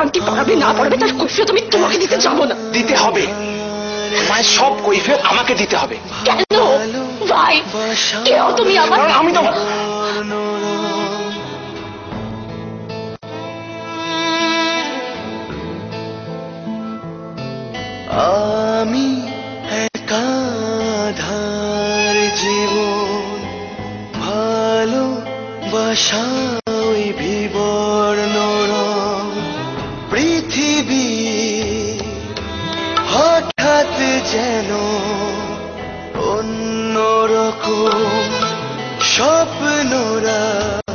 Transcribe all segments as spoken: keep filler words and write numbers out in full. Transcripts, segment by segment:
আংটি পড়াবে না পড়াবে তার কৈফিয়ত আমি তোমাকে দিতে যাবো না। দিতে হবে, মায়ের সব কৈফিয়ত আমাকে দিতে হবে। কেন ভাই, কেউ তুমি আমার? আমি তো আমি একাধার জীবন, ভালো বাসাই বিবর্ণ রং, পৃথিবী হঠাৎ যেন অন্যরকম, স্বপ্নরা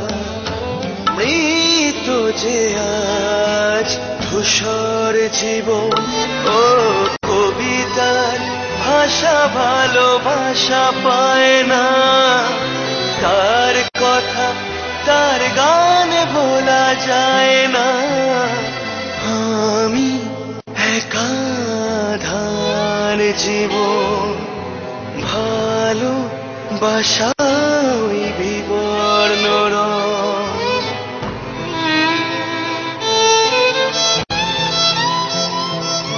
মৃত যে আজ ধূসর জীবন। ও কবিতার ভাষা ভালোবাসা পায় না, তার কথা তার গানে বলা যায় না। আমি একাধার জীবন, ভালোবাসা